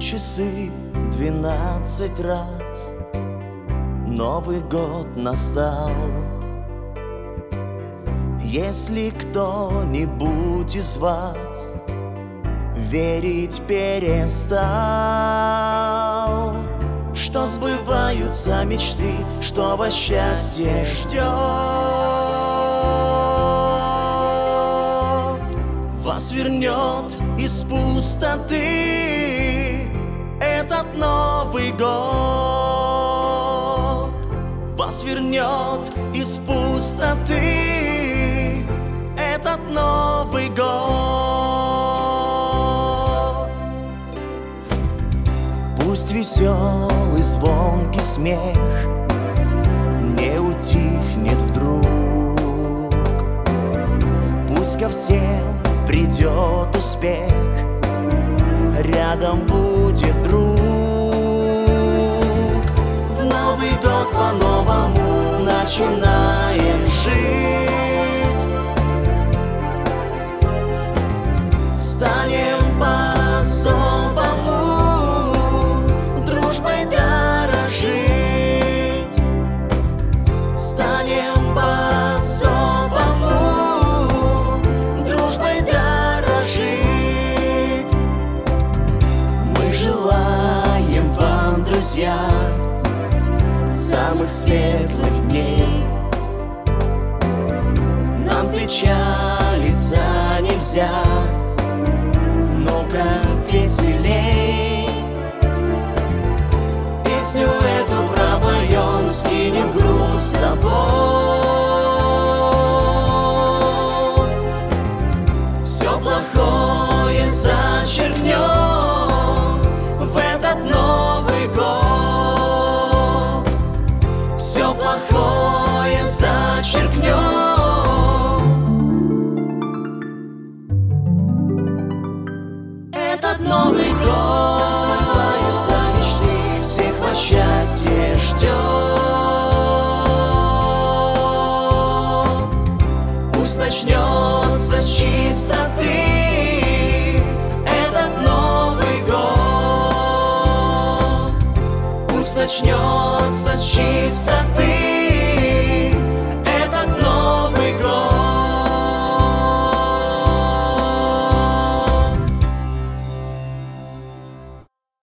часы 12 раз, Новый год настал. Если кто-нибудь из вас верить перестал, что сбываются мечты, что вас счастье ждет, вас вернет из пустоты этот Новый год. Вас вернет из пустоты этот Новый год. Пусть веселый звонкий смех не утихнет вдруг, пусть ко всем придет успех, рядом будет друг. В Новый год по-новому начинаем жить, станем по-особому дружбой дорожить, станем по-особому дружбой дорожить. Мы желаем вам, друзья, самых светлых дней. Нам печалиться нельзя, ну-ка веселей. Песню эту пропоем, скинем груз с собой, все плохое зачеркнем в этот Новый год, все плохое зачеркнем. Этот Новый год сбывается мечты, всех вас счастье ждет. Пусть начнется с чистоты этот Новый год, пусть начнется с чистоты